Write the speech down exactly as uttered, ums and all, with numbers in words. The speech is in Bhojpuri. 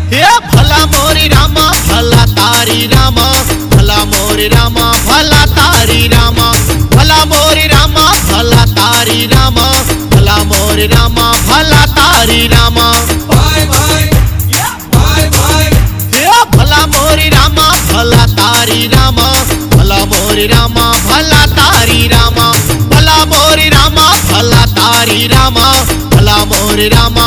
हे भला मोरी रामा भला तारी रामा भला मोरी रामा भला तारी रामा भला मोरी रामा भला तारी रामा भला मोरी रामा भला तारी रामा भाई भाई भाई भाई हे भला मोरी रामा भला तारी रामा भला मोरी रामा भला तारी रामा भला मोरी रामा भला तारी रामा भला मोरी रामा